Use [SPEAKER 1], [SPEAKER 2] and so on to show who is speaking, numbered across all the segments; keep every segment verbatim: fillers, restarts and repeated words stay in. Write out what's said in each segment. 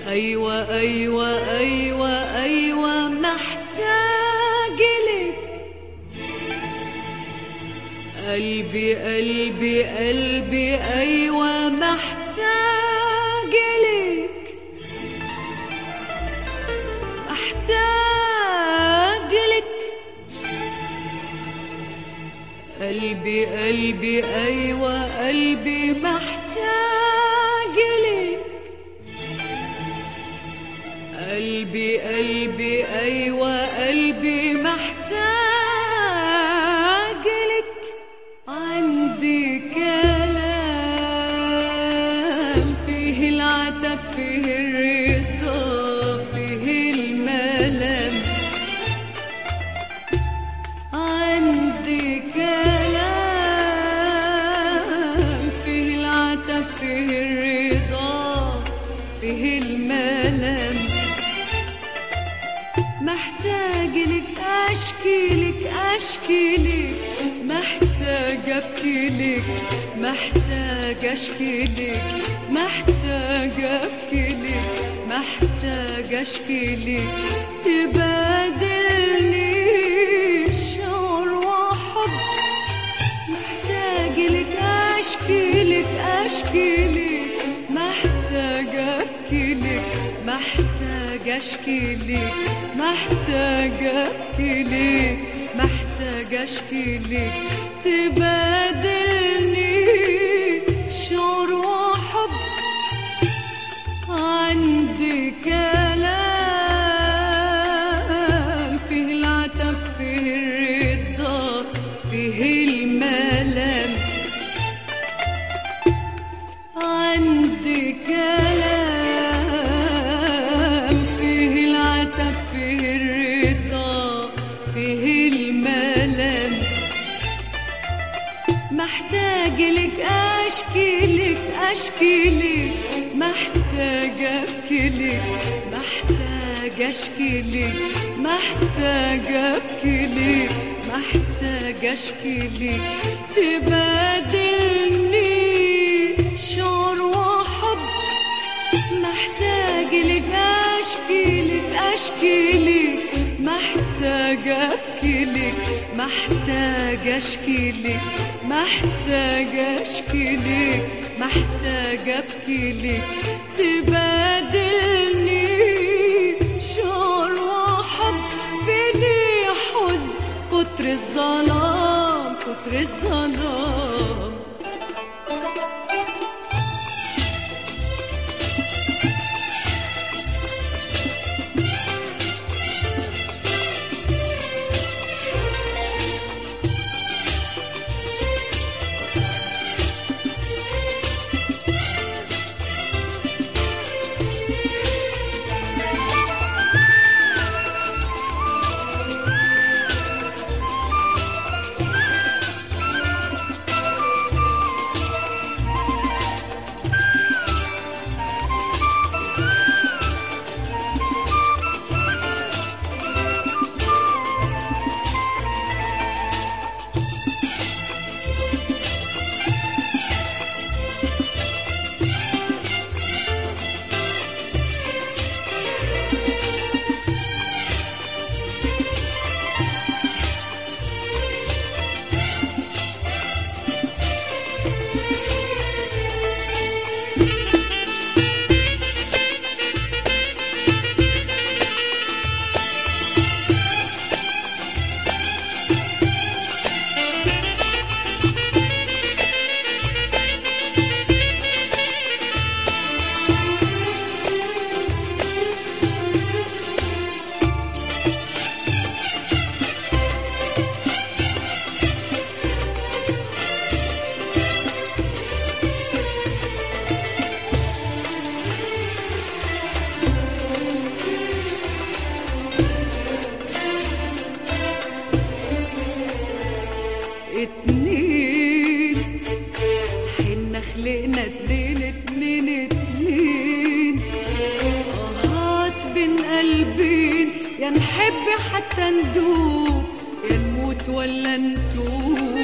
[SPEAKER 1] أيوة أيوة أيوة أيوة محتاج لك. قلبي قلبي قلبي أيوة محتاج لك، محتاج لك. قلبي قلبي أيوة قلبي محتاج لك. قلبي قلبي أيوة قلبي محتاج لك. عندي كلام فيه العتب فيه الرضا فيه الملام. عندي كلام فيه العتب فيه الرضا فيه الملام. محتاج لك أشكي لك أشكي لك، محتاج أبكي لك، محتاج أشكي لك، محتاج أبكي لك، محتاج أشكي لك. تبادلني شعور وحب. محتاج لك أشكي لك أشكي لك، محتاج أبكي لك، محتاج أشكي لك، محتاج أبكي لك، محتاج أشكي لك. تبادلني شعور وحب. عندي كلام فيه العتب فيه الرضا فيه الملام. عندي كلام فيه العتب فيه الرضا فيه الملام. محتاج لك أشكي لك أشكي لك، محتاج أبكي لك، محتاج أشكي لك، محتاج أبكي لك، محتاج أشكي لك. تبادلني شعور وحب. محتاج لك أشكي لك أشكي لك، محتاج أبكي لك، محتاج أشكي لك، محتاج أشكي لك، محتاج أبكي لك. تبادلني شعور وحب. فيني حزن كتر الظلام كتر الظلام. اتنين حنا خلقنا اتنين اتنين اتنين. اهات بين قلبين يا نحب حتى ندوب يا نموت ولا نتوب.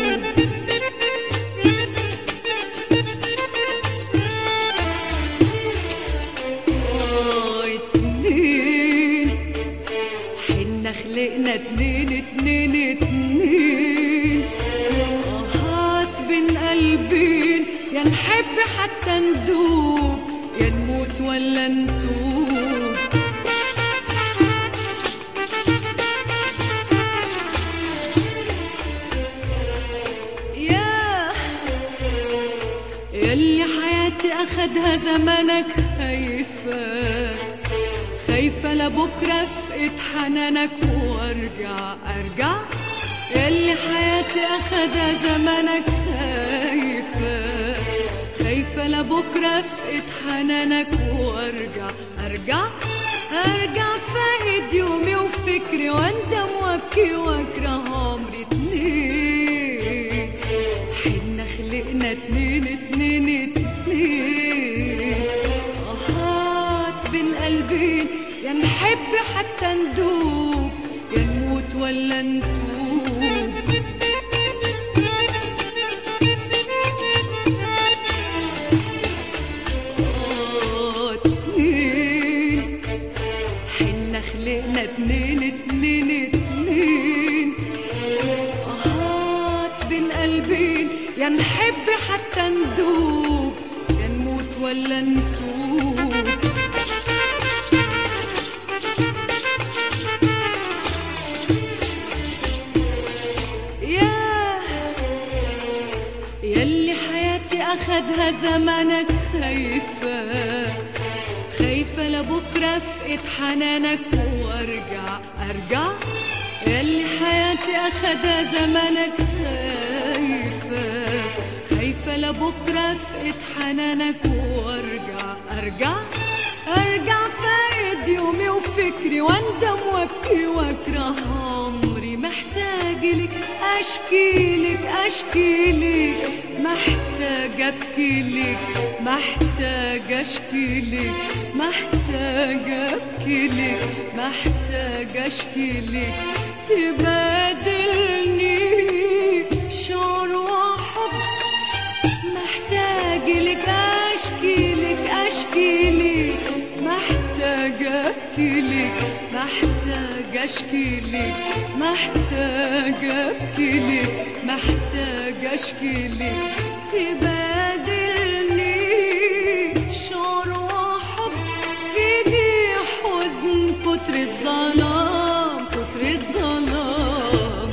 [SPEAKER 1] آه اتنين اتنين. آهات بين قلبين، يا نحب حتى ندوب، يا نموت ولا نتوب. يا يلي حياتي أخدها زمانك، خايفة خايفة لبكرة فقد حنانك وارجع ارجع. يلي حياتي أخدها زمانك، خايفة خايفة لبكرة فقد حنانك وارجع ارجع ارجع. فاقد يومي وفكري واندم وابكي واكره عمري اتنين. حنا خلقنا اتنين اتنين اتنين. آهات بين قلبين، يا نحب حتى ندوب، يا نموت ولا نتوب. آه اتنين، حنا خلقنا اتنين اتنين اتنين. آهات بين قلبين، يا نحب حتى ندوب، يا نموت ولا نتوب. يلي حياتي أخدها زمانك، خايفة خايفة لبكرة فقد حنانك وارجع ارجع. يلي حياتي أخدها زمانك، خايفة خايفة لبكرة فقد حنانك وارجع ارجع ارجع. فاقد يومي وفكري واندم وابكي واكره عمري. محتاج لك اشكي لك اشكي لك، محتاج ابكي لك، محتاج اشكي لك، محتاج ابكي لك، محتاج اشكي لك. تبادلني شعور وحب، محتاج لك اشكي لك اشكي لك، محتاج ابكي لك، محتاج اشكي لك، محتاج ابكي لك، محتاج اشكي لك. تبادلني شعور وحب، فيني حزن كتر الظلام كتر الظلام.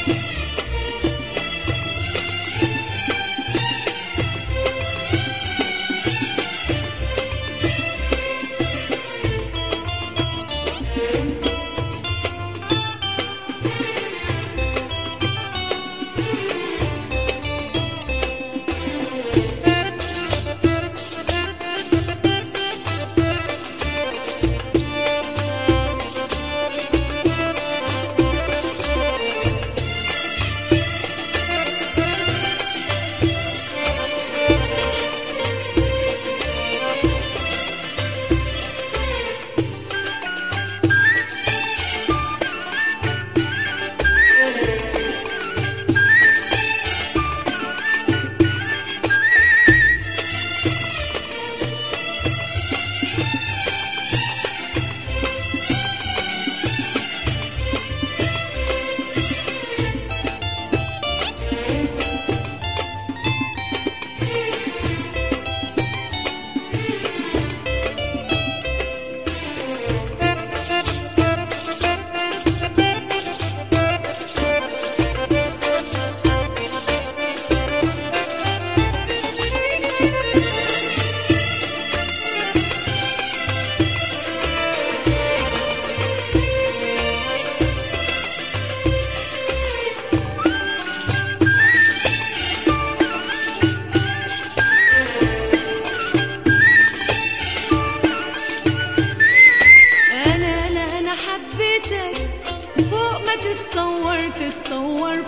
[SPEAKER 1] تتصور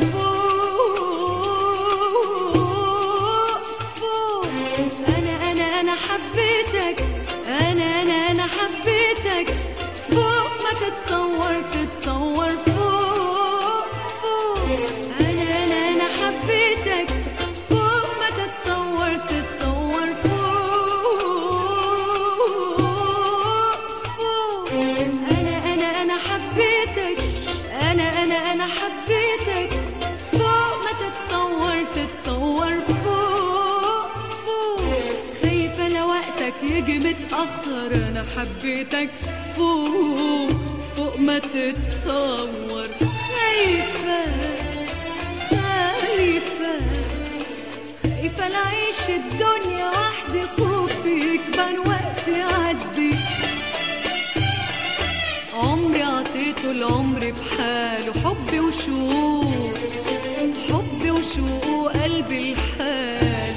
[SPEAKER 1] فوق فوق. أنا أنا أنا حبيتك، أنا أنا أنا حبيتك فوق ما تتصور تتصور فوق فوق. أنا أنا أنا حبيتك فوق ما تتصور تتصور فوق فوق. أنا أنا أنا حبيتك، أنا أنا أنا حبيتك يجي متأخر. أنا حبيتك فوق فوق ما تتصور. خايفة خايفة خايفة لعيش الدنيا وحدي، خوفي يكبر وقت يعدي. عمري عطيته العمر بحاله، حبي وشوق حبي وشوق وقلبي الحال.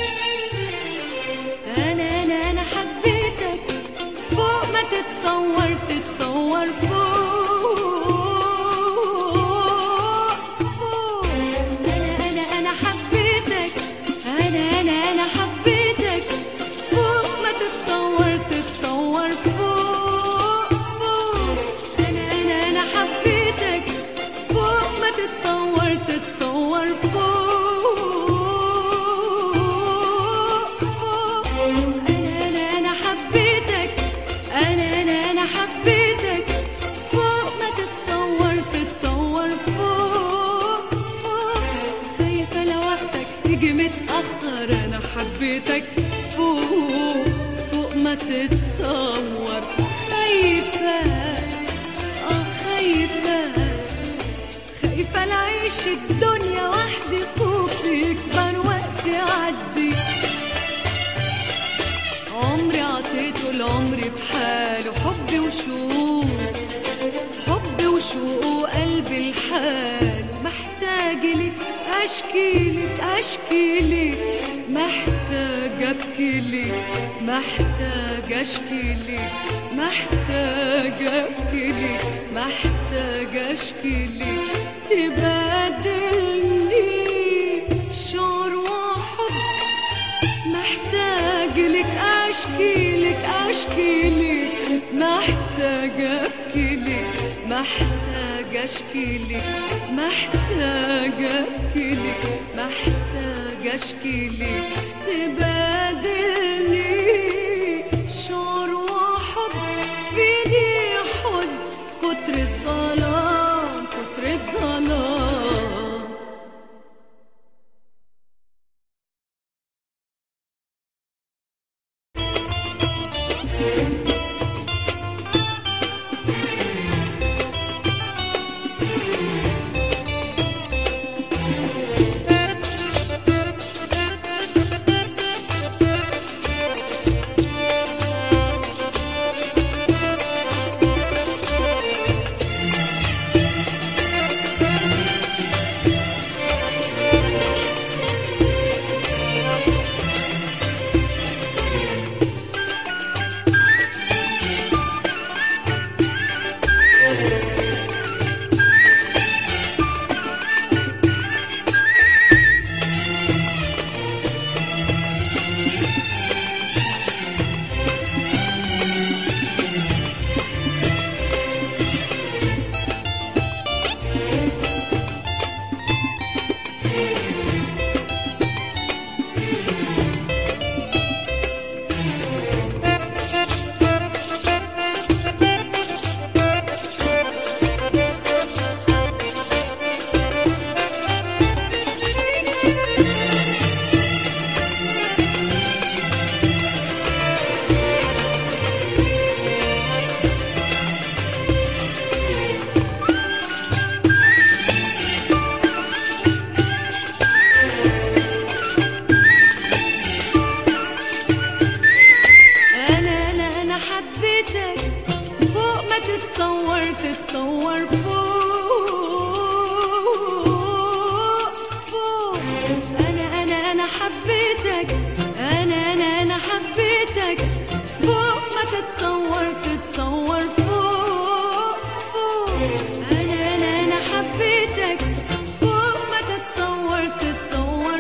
[SPEAKER 1] أنا أنا أنا حبيتك فوق ما تتصور تتصور فوق فوق. أنا أنا أنا حبيتك أنا أنا أنا حبيتك فوق ما تتصور تتصور فوق فوق. أنا أنا أنا حبيتك فوق ما تتصور تتصور فوق فوق. أنا أنا أنا حبيتك أنا أنا أنا حبيتك فوق ما تتصور تتصور فوق فوق. خايفة لوقتك يجي متأخر. أنا حبيتك فوق فوق ما تتصور. خايفة آه خايفة خايفة لعيش الدنيا وحدي، خوفي يكبر وقت يعدي. عمري عطيته العمر بحاله، حبي وشوق حبي وشوق وقلبي الحال. محتاج لك اشكي لك اشكي لك، محتاج ابكي لك محتاج اشكي لك، محتاج ابكي لك محتاج اشكي لك. تبادلني شعور وحب، محتاج لك اشكي لك اشكي لك، محتاج ابكي لك محتاج اشكي لك، محتاج ابكي لك محتاج اشكي لك. تبادلني شعور وحب، فيني حزن كتر الظلام كتر الظلام. تتصور فوق فوق. أنا أنا أنا حبيتك أنا أنا أنا حبيتك فوق ما تتصور تتصور فوق فوق. أنا أنا أنا حبيتك فوق ما تتصور تتصور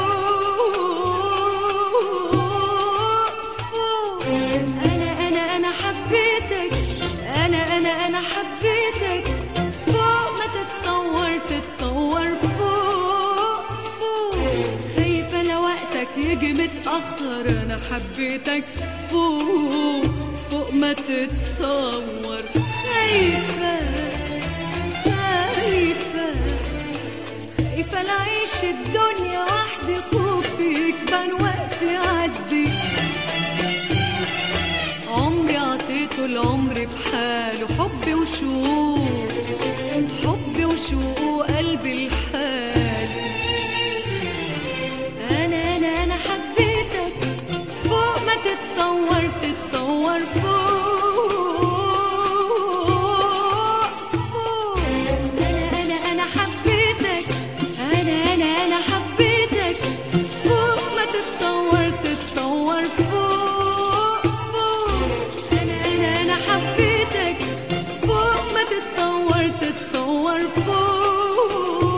[SPEAKER 1] فوق فوق. أنا أنا أنا حبيتك أنا أنا أنا حبيتك فوق ما تتصور تتصور فوق فوق. خايفة لوقتك يجي متأخر. أنا حبيتك فوق فوق ما تتصور. خايفة خايفة خايفة لعيش الدنيا وحدي، خوفي يكبر وقت يعدي. العمر بحاله، حب وشوق، حب وشوق وقلبي الحال. أنا أنا أنا حبيتك فوق ما تتصور، تتصور فوق فوق. أنا أنا أنا حبيتك، أنا أنا أنا حبيتك فوق ما تتصور، تتصور فوق فوق. أنا أنا أنا حبيتك فوق ما تتصور، تتصور فوق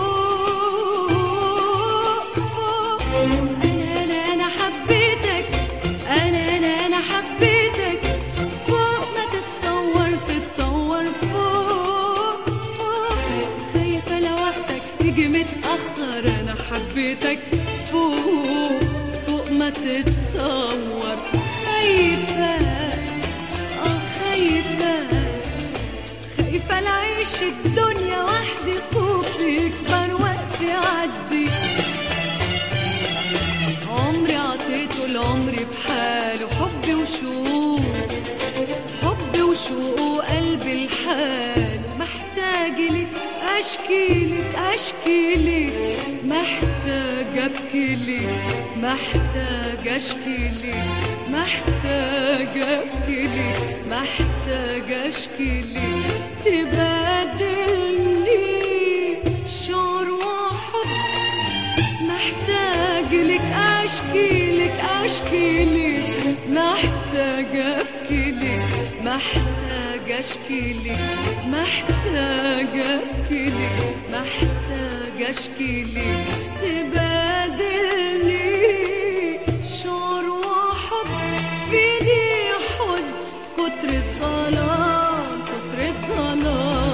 [SPEAKER 1] فوق. أنا أنا أنا حبيتك، أنا أنا أنا حبيتك فوق ما تتصور، تتصور فوق فوق. خايفة لو وقتك يجي متأخر، أنا حبيتك فوق فوق ما تتصور. خايفة آه خايفة، خايفة لعيش الدنيا وحدي، خوفي يكبر وقت يعدي. عمري عطيته العمر بحاله، حب وشوق، حب وشوق وقلبي الحال. محتاج لك اشكي لك، اشكي لك، محتاج ابكي لك، محتاج اشكي لك، محتاج ابكي لك، محتاج اشكي لك. تبادلني شعور وحب، محتاج لك اشكي لك، اشكي لك، محتاج ابكي لك، محتاج اشكي لك، محتاج ابكي لك، محتاج اشكي لك. تبادلني شعور وحب، فيني حزن كتر الصلاة، كتر الصلاة.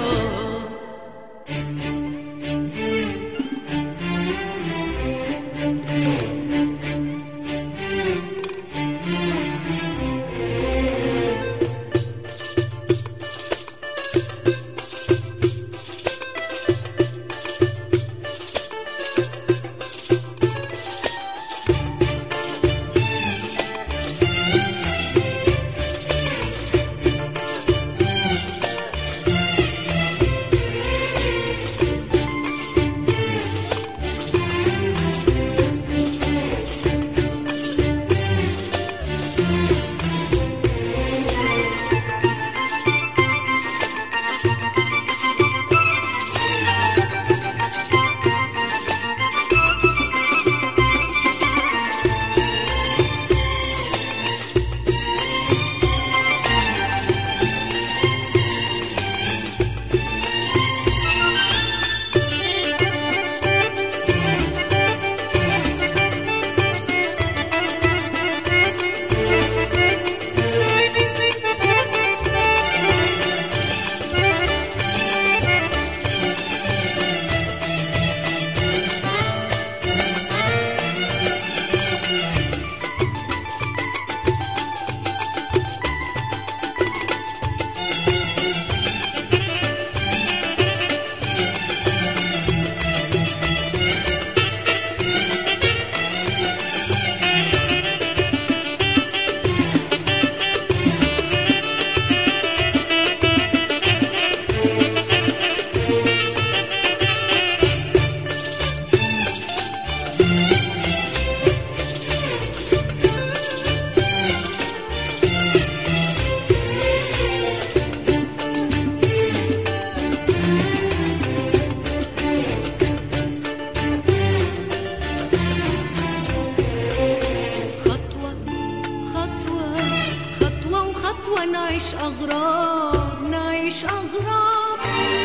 [SPEAKER 1] نعيش أغراب، نعيش أغراب،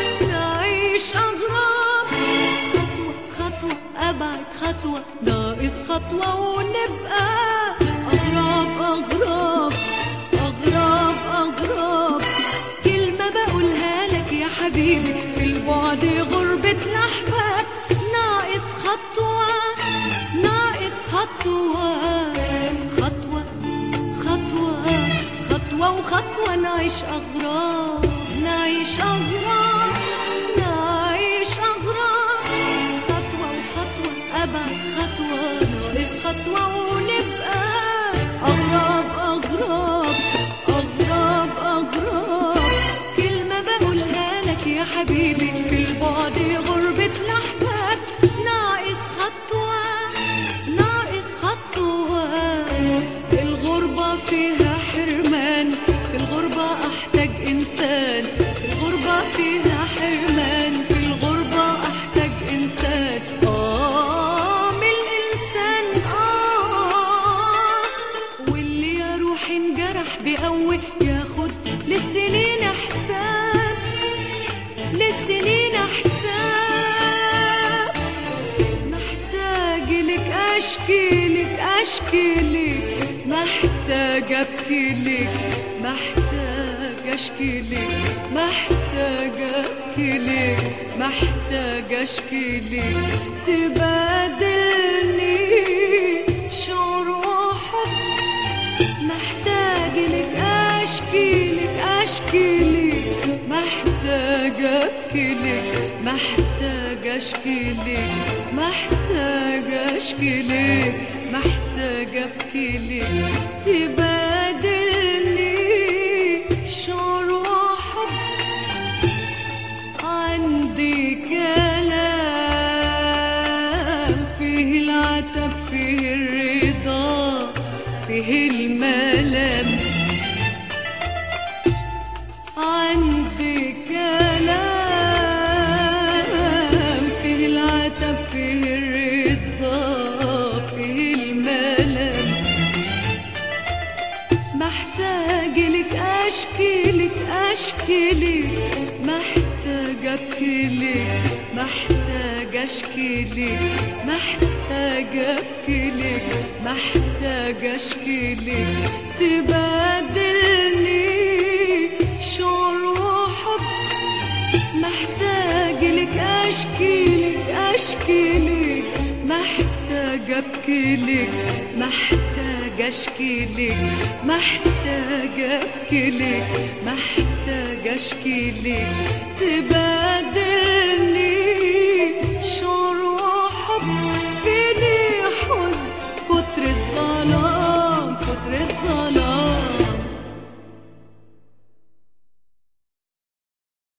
[SPEAKER 1] نعيش أغراب. خطوة خطوة أبعد خطوة، ناقص خطوة ونبقى أغراب أغراب أغراب أغراب. كلمة بقولها لك يا حبيبي، في البعد غربة الأحباب. ناقص خطوة ناقص خطوة، خطوة خطوة خطوة وخطوة. نعيش أغراب، نعيش أغراب، نعيش أغراب. خطوة وخطوة أبعد خطوة، ناقص خطوة ونبقى أغراب أغراب أغراب أغراب. جرح انجرح بقوي ياخد للسنين احسان، للسنين احسان. محتاج لك اشكي لك اشكي لك، محتاج ابكي لك، محتاج اشكي لك، محتاج ابكي لك، محتاج اشكي لك. تبادلني شعور وحب، محتاج لك اشكي لك اشكي لك، محتاج ابكي لك، محتاج اشكي لك، محتاج اشكي لك، محتاج ابكي لك. تبادلني شعور وحب، عندي كلام فيه العتب فيه الرضا فيه الملام. عندي كلام فيه العتب فيه الرضا فيه الملام. محتاج لك اشكي لك اشكي لك، محتاج ابكي لك، محتاج اشكي لك، محتاج ابكي لك، محتاج اشكي لك. تبادلني شعور وحب، محتاج لك اشكي لك اشكي لك، محتاج ابكي لك، محتاج اشكي لك، محتاج ابكي لك، محتاج اشكي لك. تبادلني